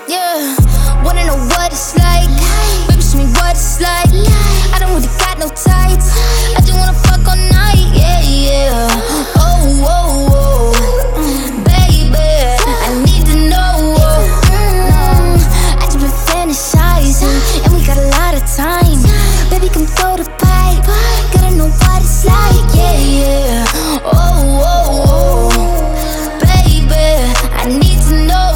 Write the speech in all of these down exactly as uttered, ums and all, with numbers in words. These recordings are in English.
Yeah, wanna know what it's like? Baby, show me what it's like. I don't really got no tights. I just wanna fuck all night. Yeah, yeah. Oh, oh, oh, baby, I need to know. Mm, I just been fantasizing, and we got a lot of time. Baby, come throw the pipe. Gotta know what it's like. Yeah, yeah. Oh, oh, oh, baby, I need to know.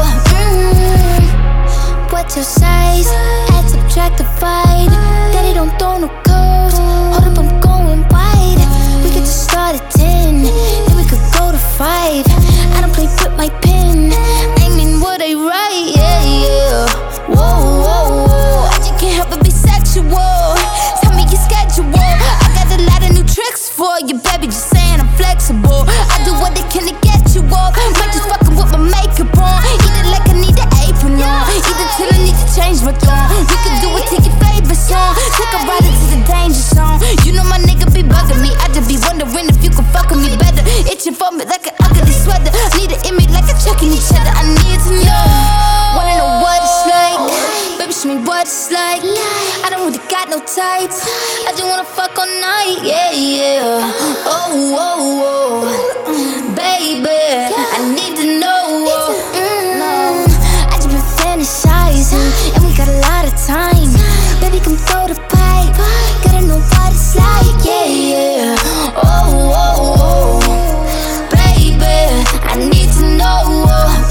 Mm, what's your size? Add, subtract, divide. Daddy don't throw no curves. Hold up, I'm going wide. We could just start at ten, then we could go to five. I don't play with my pen. I mean what I write. Yeah, yeah. Whoa, whoa, whoa. I just can't help but be sexual. Tell me your schedule. I got a lot of new tricks for you, baby. Just saying I'm flexible. I do what I can to get you off. Might just fucking with my makeup on. Either like I need an apron on, either till I need to change my tone. We can do it to your favorite song. Take a ride into the danger zone. You know my nigga be bugging me. I just be wondering if you can fuck with me better. Itching for me like an ugly sweater. Need an image like a checking each other. I need to know. Wanna know what it's like? Baby, show me what it's like. I don't really got no tights. I just wanna fuck all night. Yeah, yeah. Oh, oh, oh, baby, I need to know. Mm, I just been fantasizing, and we got a lot of time. Baby, come throw the pipe. Gotta know what it's like. Yeah, yeah. Oh, oh, oh, baby, I need to know.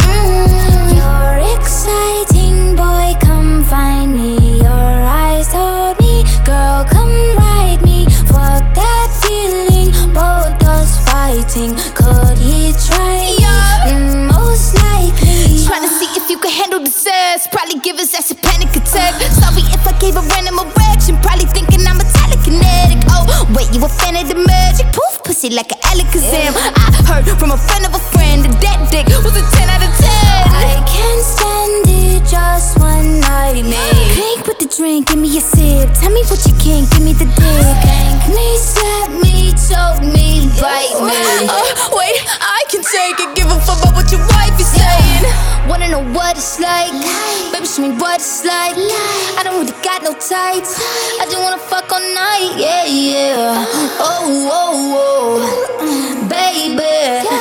Mm, you're exciting, boy, come find me. Your eyes told me, girl, come ride me. Fuck that feeling, both us fighting. Could he try? Yeah. Mm, most likely. Trying to see if you can handle the sex. Probably give his ass a panic attack. Sorry if I gave a random erection. Probably thinking I'm a telekinetic. Oh, wait, you a fan of the magic? Poof, pussy like an Alakazam. I heard from a friend of a friend that that dick was a ten out of ten. I can't stand it, just one night, man. Crank with the drink, give me a sip. Tell me what you can, give me the dick. Spank me, slap me, choke me, bite me. Uh, wait, I can take it. Give a fuck about what your wife is saying. Wanna know what it's like? Baby, show me what it's like. I don't really got no tights. I just wanna fuck all night. Yeah, yeah. Oh, oh, oh, baby,